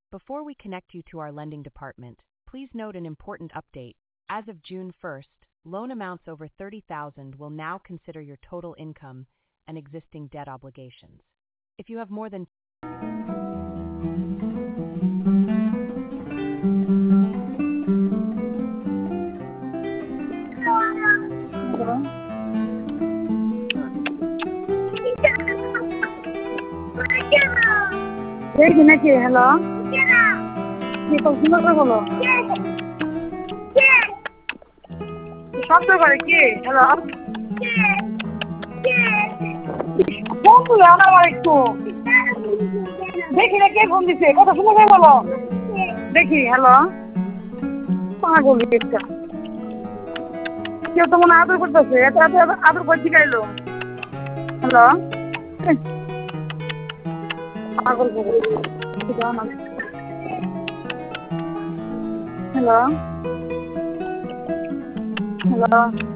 Before we connect you to our lending department, please note an important update. As of June 1st, loan amounts over $30,000 will now consider your total income and existing debt obligations. If you have more than দেখি নাকি hello কি সুন্দর বলো শব্দ করে কি hello phone তুলে আমার একটু দেখি না কে ফোন দিছে কথা শুনে যাই বলো দেখি হ্যালো পাগল একটা কেউ তো মনে আদর করতেছে এত এত আদর করে শিখাইলো হ্যালো পাগল হ্যালো হ্যালো